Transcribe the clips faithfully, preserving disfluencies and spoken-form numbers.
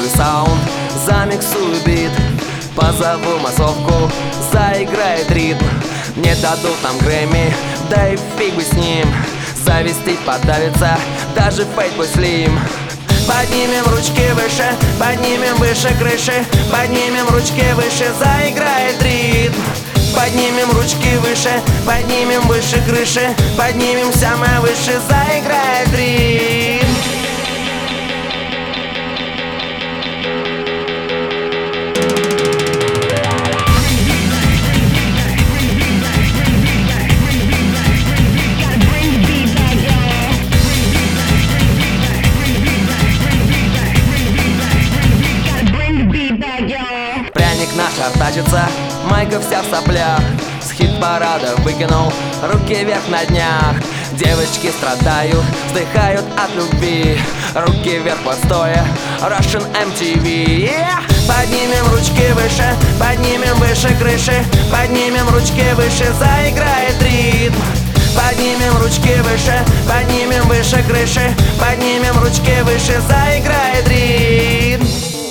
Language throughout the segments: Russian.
Приготовлю саунд, замиксую бит, позову массовку, заиграет ритм. Не дадут нам Грэмми, да и фиг бы с ним. Завести подавится, даже Fatboy Slim. Поднимем ручки выше, поднимем выше крыши, поднимем ручки выше, заиграет ритм. Поднимем ручки выше, поднимем выше крыши, поднимем самое выше, заиграет ритм. Пряник наш артачится, майка вся в соплях, с хит-парада выкинул руки вверх на днях. Девочки страдают, вздыхают от любви, руки вверх постоя, Russian эм ти ви. yeah! Поднимем ручки выше, поднимем выше крыши, поднимем ручки выше, заиграет ритм. Поднимем ручки выше, поднимем выше крыши, поднимем ручки выше, заиграет ритм.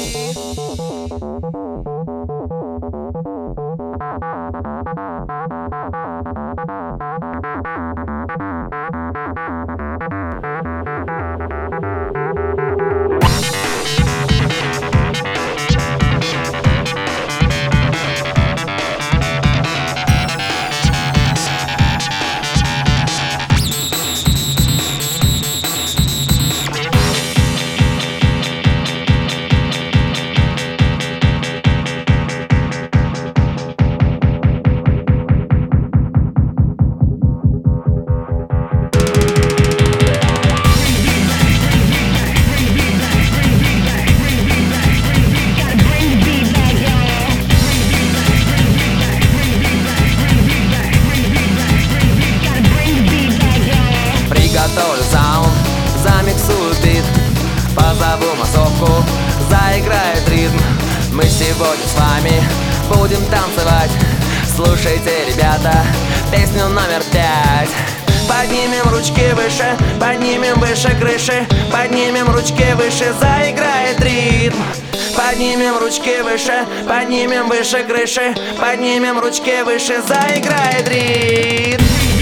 Приготовлю саунд, замиксую бит, позову массовку, заиграет ритм. Мы сегодня с вами будем танцевать. Слушайте, ребята, песню номер пять. Поднимем ручки выше, поднимем выше крыши, поднимем ручки выше, заиграет ритм. Поднимем ручки выше, поднимем выше крыши, поднимем ручки выше, заиграет ритм.